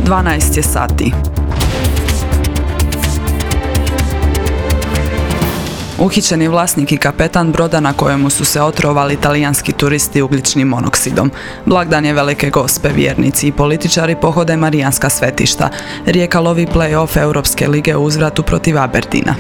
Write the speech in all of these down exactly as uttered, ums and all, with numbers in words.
dvanaest je sati. Uhićen je vlasnik i kapetan broda na kojemu su se otrovali talijanski turisti ugljičnim monoksidom. Blagdan je Velike Gospe, vjernici i političari pohode marijanska svetišta. Rijeka lovi play-off Europske lige u uzvratu protiv Aberdina.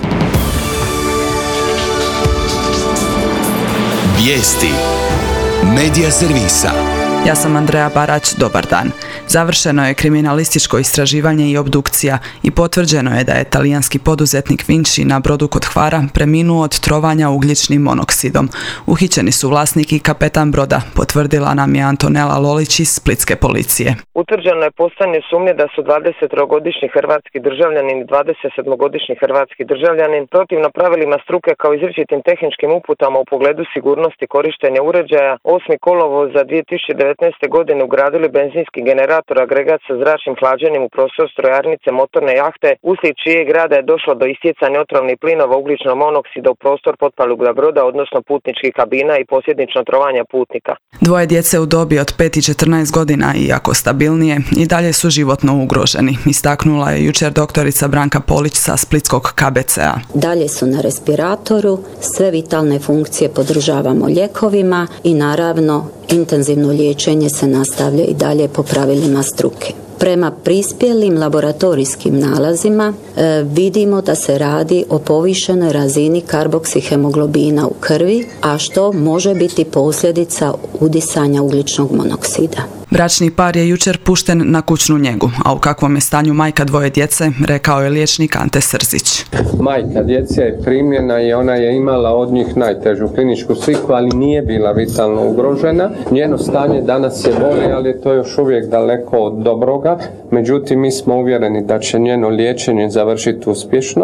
Vijesti Medija servisa. Ja sam Andreja Barać, dobar dan. Završeno je kriminalističko istraživanje i obdukcija i potvrđeno je da je talijanski poduzetnik Vinci na brodu kod Hvara preminuo od trovanja ugljičnim monoksidom. Uhićeni su vlasnik i kapetan broda, potvrdila nam je Antonela Lolić iz splitske policije. Utvrđeno je postojanje sumnje da su dvadesettrogodišnji hrvatski državljanin i dvadesetsedmogodišnji hrvatski državljanin protivno pravilima struke kao izričitim tehničkim uputama u pogledu sigurnosti korištenja uređaja osmog kolovoza dvije tisuće devetnaeste. godine ugradili benzinski generator agregat sa zračnim hlađenjem u prostor strojarnice motorne jahte, uslijed čijeg rada je došlo do istjecanja otrovnih plinova ugljičnog monoksida u prostor potpaluga broda, odnosno putničkih kabina i posljedično trovanja putnika. Dvoje djece u dobi od pet i četrnaest godina, iako stabilnije, i dalje su životno ugroženi, istaknula je jučer doktorica Branka Polić sa splitskog K B C A. Dalje su na respiratoru, sve vitalne funkcije podržavamo lijekovima i naravno intenzivno liječenje se nastavlja i dalje po pravilima struke. Prema prispjelim laboratorijskim nalazima e, vidimo da se radi o povišenoj razini karboksihemoglobina u krvi, a što može biti posljedica udisanja ugljičnog monoksida. Bračni par je jučer pušten na kućnu njegu, a u kakvom je stanju majka dvoje djece, rekao je liječnik Ante Srzić. Majka djece je primljena i ona je imala od njih najtežu kliničku sliku, ali nije bila vitalno ugrožena. Njeno stanje danas je bolje, ali to je još uvijek daleko od dobroga. Međutim, mi smo uvjereni da će njeno liječenje završiti uspješno.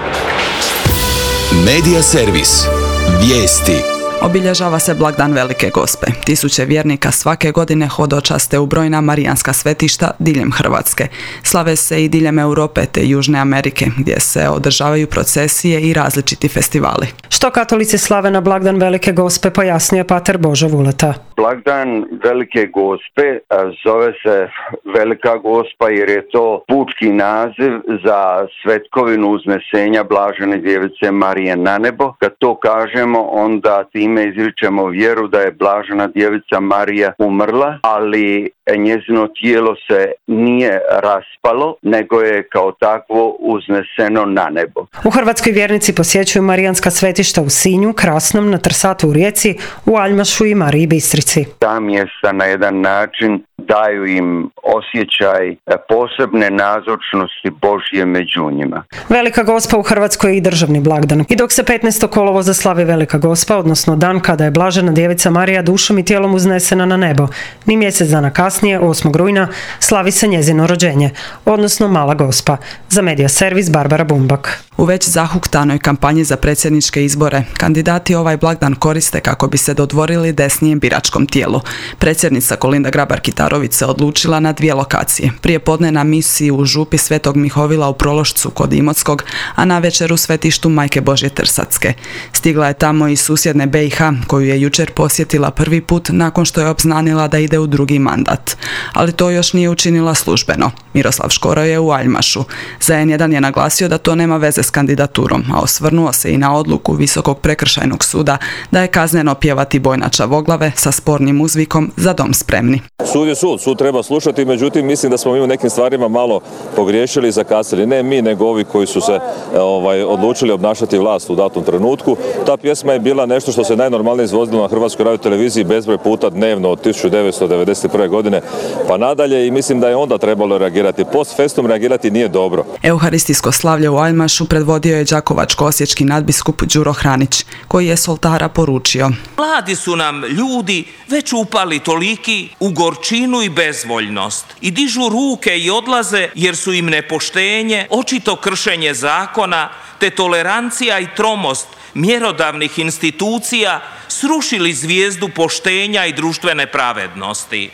Medija servis. Vijesti. Obilježava se blagdan Velike Gospe. Tisuće vjernika svake godine hodočaste u brojna marijanska svetišta diljem Hrvatske. Slave se i diljem Europe te Južne Amerike, gdje se održavaju procesije i različiti festivali. Što katolici slave na blagdan Velike Gospe, pojasnio pater Božo Vuleta. Blagdan Velike Gospe zove se Velika Gospa jer je to pučki naziv za svetkovinu uznesenja Blažene djevice Marije na nebo. Kad to kažemo, onda time izričemo vjeru da je Blažena djevica Marija umrla, ali njezino tijelo se nije raspalo, nego je kao takvo uzneseno na nebo. U Hrvatskoj vjernici posjećuju marijanska svetišta u Sinju, Krasnom, na Trsatu u Rijeci, u Aljmašu i Mariji Bistrici. Ta mjesta na jedan način daju im osjećaj posebne nazočnosti Božje među njima. Velika Gospa u Hrvatskoj je i državni blagdan. I dok se petnaestog kolovoza slavi Velika Gospa, odnosno dan kada je Blažena djevica Marija dušom i tijelom uznesena na nebo, ni mjesec dana kasnije, osmog rujna, slavi se njezino rođenje, odnosno Mala Gospa. Za Medija servis Barbara Bumbak. U već zahuktanoj kampanji za predsjedničke izbore, kandidati ovaj blagdan koriste kako bi se dodvorili desnijem biračkom tijelu. Predsjednica Kolinda Grabar-Kitarović se odlučila na dvije lokacije. Prije podne na misiji u župi Svetog Mihovila u Prološcu kod Imotskog, a na večer u svetištu Majke Božje Trsatske. Stigla je tamo i susjedne B i H, koju je jučer posjetila prvi put nakon što je obznanila da ide u drugi mandat. Ali to još nije učinila službeno. Miroslav Škoro je u Aljmašu. Za en jedan je naglasio da to nema veze s kandidaturom, a osvrnuo se i na odluku Visokog prekršajnog suda da je kazneno pjevati Bojna Čavoglave sa spornim uzvikom Za dom spremni. Sud je sud, sud treba slušati, međutim mislim da smo mi u nekim stvarima malo pogriješili i zakasnili. Ne mi, nego ovi koji su se ovaj, odlučili obnašati vlast u datom trenutku. Ta pjesma je bila nešto što se najnormalnije izvozilo na Hrvatskoj radioteleviziji bezbroj puta dnevno od tisuću devetsto devedeset prve. godine pa nadalje i mislim da je onda trebalo reagirati. Post festum reagirati nije dobro. Euharistijsko slavlje u Aljmašu predvodio je đakovačko-osječki nadbiskup Đuro Hranić, koji je s oltara poručio: Mladi su nam ljudi već upali toliki u gorčinu i bezvoljnost i dižu ruke i odlaze jer su im nepoštenje, očito kršenje zakona te tolerancija i tromost mjerodavnih institucija srušili zvijezdu poštenja i društvene pravednosti. Srušili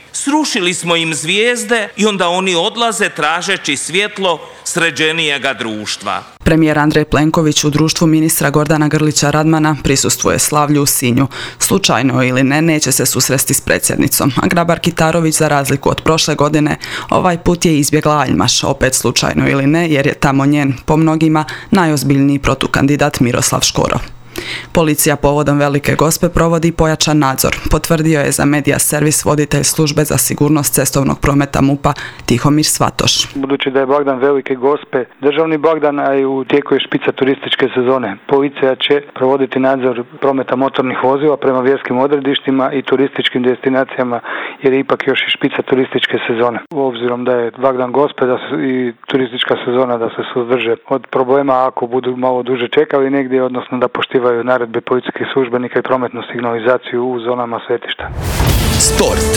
Srušili smo im zvijezde i onda oni odlaze tražeći svjetlo sređenijega društva. Premijer Andrej Plenković u društvu ministra Gordana Grlića Radmana prisustvuje slavlju u Sinju. Slučajno ili ne, neće se susresti s predsjednicom, a Grabar-Kitarović, za razliku od prošle godine, ovaj put je izbjegla Aljmaš, opet slučajno ili ne, jer je tamo njen, po mnogima, najozbiljniji protukandidat Miroslav Škoro. Policija povodom Velike Gospe provodi pojačan nadzor, potvrdio je za Medija servis voditelj službe za sigurnost cestovnog prometa MUP-a Tihomir Svatoš. Budući da je blagdan Velike Gospe državni blagdan, a i u tijeku je špica turističke sezone. Policija će provoditi nadzor prometa motornih vozila prema vjerskim odredištima i turističkim destinacijama, jer je ipak još i špica turističke sezone. Obzirom da je blagdan Gospe da se, i turistička sezona, da se suzdrže od problema ako budu malo duže čekali negdje, odnosno da poštivaju naredbe policijskih službenika i prometnu signalizaciju u zonama svetišta. Sport.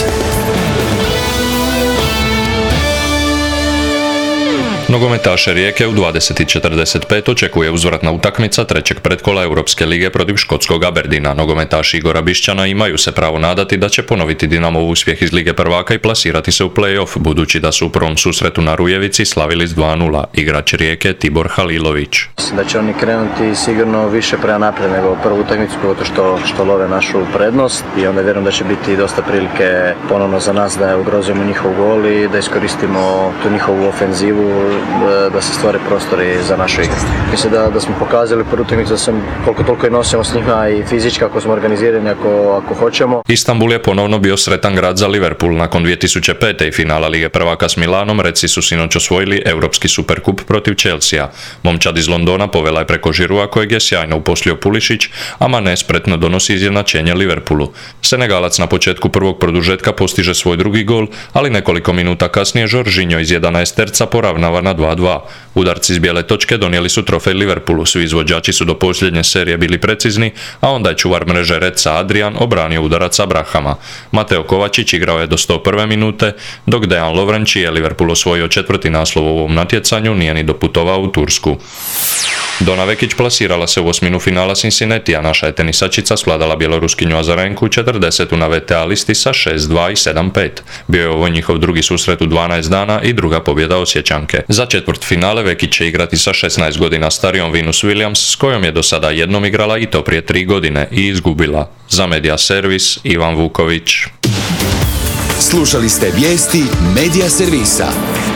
Nogometaše Rijeke u dvadeset četrdeset pet očekuje uzvratna utakmica trećeg pretkola Europske lige protiv škotskog Aberdeena. Nogometaši Igora Bišćana imaju se pravo nadati da će ponoviti Dinamov uspjeh iz Lige prvaka i plasirati se u play-off, budući da su u prvom susretu na Rujevici slavili s dva nula. Igrač Rijeke Tibor Halilović. Da će oni krenuti sigurno više prema naprijed nego prvu utakmicu, pogotovo što, što love našu prednost, i onda vjerujem da će biti dosta prilike ponovno za nas da ugrozimo njihov gol i da iskoristimo tu njihovu ofenzivu, da se stvore prostori za našu igru. Mislim da, da smo pokazali prvu utakmicu da sam koliko toliko i nosimo s njima i fizički ako smo organizirani, ako, ako hoćemo. Istanbul je ponovno bio sretan grad za Liverpool. Nakon dvije tisuće pete i finala Lige prvaka s Milanom, Redsi su sinoć osvojili Europski superkup protiv Chelsea. Momčad iz Londona povela je preko Žirua, kojeg je sjajno uposlio Pulišić, a Mane spretno donosi izjednačenje Liverpoolu. Senegalac na početku prvog produžetka postiže svoj drugi gol, ali nekoliko minuta kasnije Jorginho iz jedanaesterca poravnava na dva dva. Udarci iz bijele točke donijeli su trofej Liverpoolu. Svi izvođači su do posljednje serije bili precizni, a onda je čuvar mreže Redsa Adrian obranio udarac Abrahama. Mateo Kovačić igrao je do sto prve minute, dok Dejan Lovren, čiji je Liverpool osvojio četvrti naslov u ovom natjecanju, nije ni doputovao u Tursku. Dona Vekić plasirala se u osminu finala Cincinnati, a naša je tenisačica svladala bjeloruskinju Azarenku četrdesetu na V T A listi sa šest dva i sedam pet. Bio je ovo njihov drugi susret u dvanaest dana i druga pobjeda Osječanke. Za četvrt finale Vekić će igrati sa šesnaest godina starijom Venus Williams, s kojom je do sada jednom igrala i to prije tri godine i izgubila. Za Medija servis Ivan Vuković. Slušali ste vijesti Medija servisa.